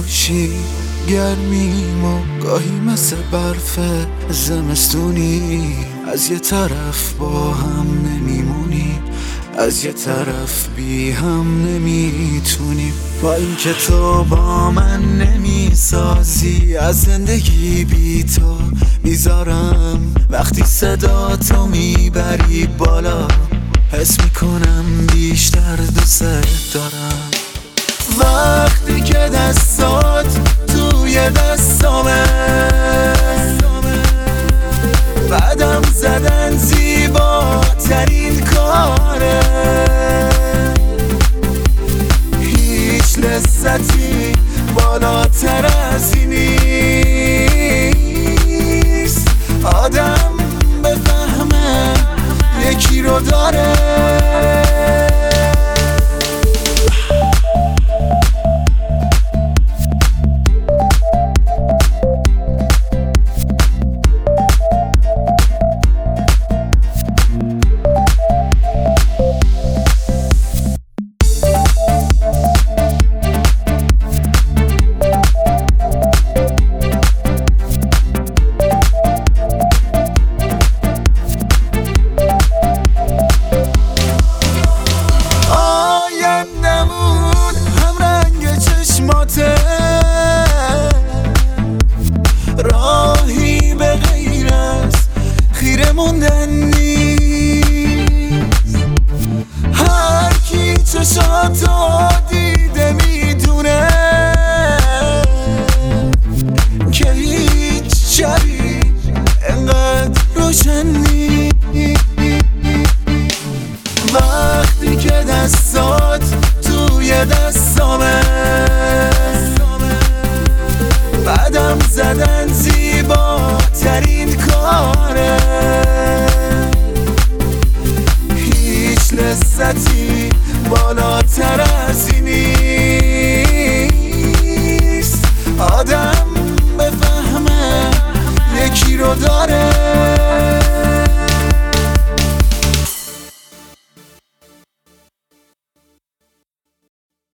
باشی گرمیم و گاهی مثل برف زمستونی. از یه طرف با هم نمیمونی، از یه طرف بی هم نمیتونیم. با این که تو با من نمیسازی، از زندگی بی تو میذارم. وقتی صدا تو میبری بالا، حس میکنم بیشتر دوست دارم. وقتی که دستات توی دستامه، قدم زدن زیباترین کاره. هیچ لذتی بالاتر از این نیست. آدم بفهمه یکی رو داره. راهی به غیر از خیره موندن نیست. هر کی چشاتو